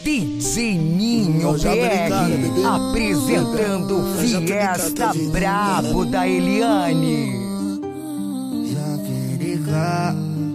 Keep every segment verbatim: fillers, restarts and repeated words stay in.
D J Ninho B R apresentando Fiesta Brabo da Eliane. Já vem ligar,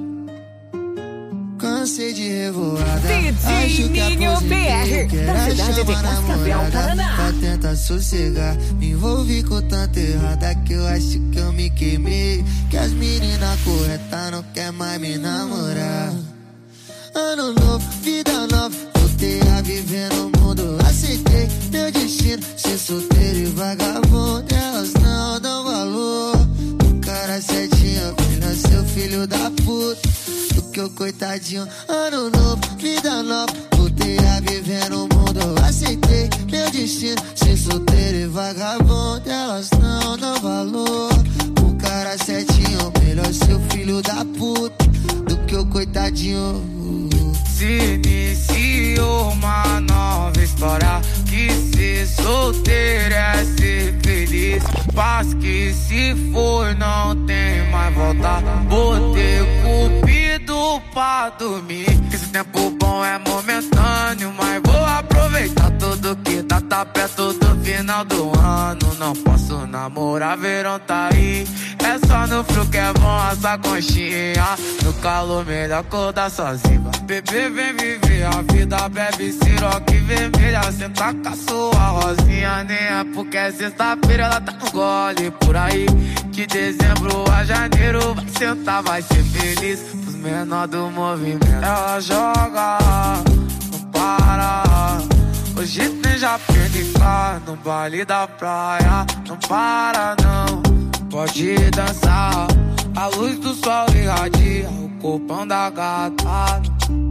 cansei de revoada. D J Ninho B R da cidade de Cascavel, Paraná. Pra tentar sossegar, me envolvi com tanta errada que eu acho que eu me queimei. Que as meninas corretas não quer mais me namorar. Ano novo, vida nova, voltei a viver no mundo. Aceitei meu destino, ser solteiro e vagabundo. Elas não dão valor, o cara certinho, melhor seu filho da puta do que o coitadinho. Ano novo, vida nova, voltei a viver no mundo. Aceitei meu destino, ser solteiro e vagabundo. Elas não dão valor, o cara certinho, melhor seu filho da puta do que o coitadinho. Se iniciou uma nova história, que ser solteiro é ser feliz. Paz que se for não tem mais volta. Botei cupido pra dormir. Esse tempo bom é momentâneo, mas vou aproveitar tudo que tá, tá perto do final do ano. Não posso namorar, verão tá aí. É só no frio que é bom essa conchinha. No calor melhor acordar sozinho. Bebê vem viver a vida, bebe siroque vermelha. Senta com a sua rosinha, nem é porque é sexta-feira, ela tá no gole por aí. De dezembro a janeiro vai sentar, vai ser feliz. Os menor do movimento, ela joga, não para. Hoje tem já pernicar no baile da praia. Não para não, pode dançar. A luz do sol irradia o corpão da gata.